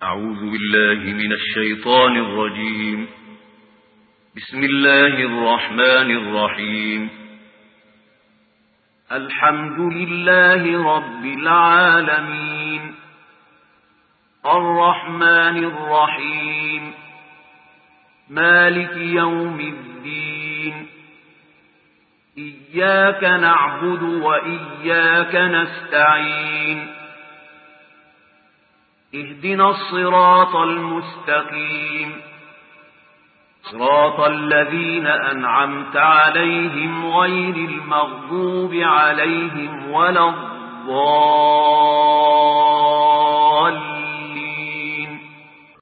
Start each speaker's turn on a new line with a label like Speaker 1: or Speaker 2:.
Speaker 1: أعوذ بالله من الشيطان الرجيم. بسم الله الرحمن الرحيم. الحمد لله رب العالمين، الرحمن الرحيم، مالك يوم الدين، إياك نعبد وإياك نستعين، اهدنا الصراط المستقيم، صراط الذين أنعمت عليهم غير المغضوب عليهم ولا الضالين.